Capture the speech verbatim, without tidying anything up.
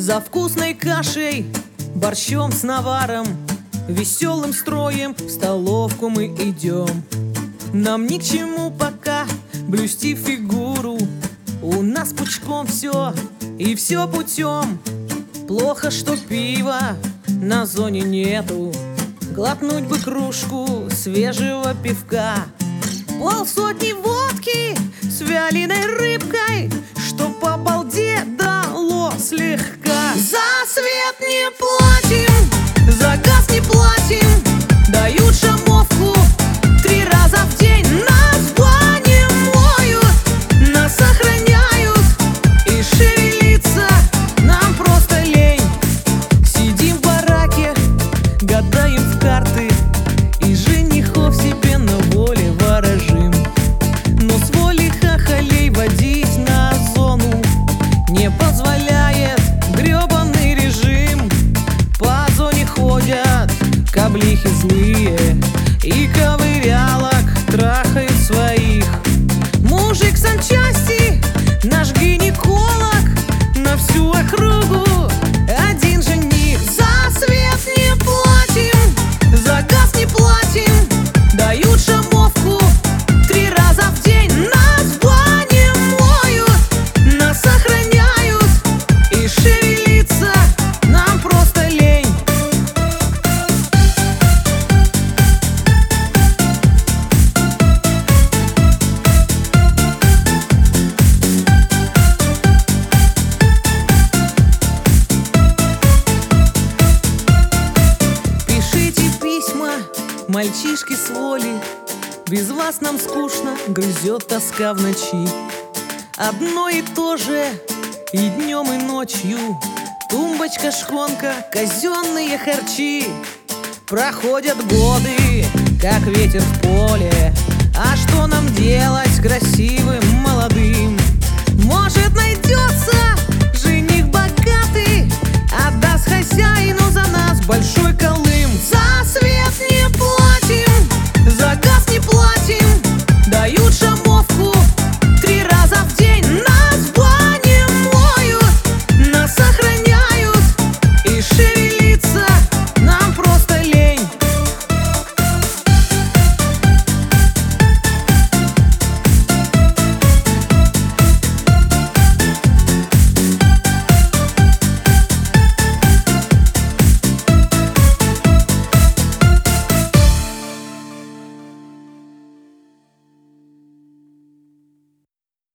За вкусной кашей, борщом с наваром, веселым строем в столовку мы идем. Нам ни к чему пока блюсти фигуру, у нас пучком все и все путем. Плохо, что пива на зоне нету, глотнуть бы кружку свежего пивка. Полсотни водки с вяленой рыбкой, чтоб по балде дало слегка. За свет не платим, за газ не платим, дают шамовку три раза в день. Нас в бане моют, нас охраняют, и шевелиться нам просто лень. Сидим в бараке, гадаем в карты, и женихов себе на воле ворожим. Но с воли хахалей водить на зону не позволяет гребаный режим. По зоне ходят каблихи злые, и ковырялок трахает своих. Мужик санчасти, наш гинеколог, на всю округу один жених. За свет не платим, за газ не платим, дают шамовку три раза в день. Нас в бане моют, нас охраняют, и шевелиться нам просто лень. Пишите письма, мальчишки с воли, без вас нам скучно, грызет тоска в ночи. Одно и то же и днем, и ночью, тумбочка, шконка, казенные харчи. Проходят годы, как ветер в поле, а что нам делать красивым молодым?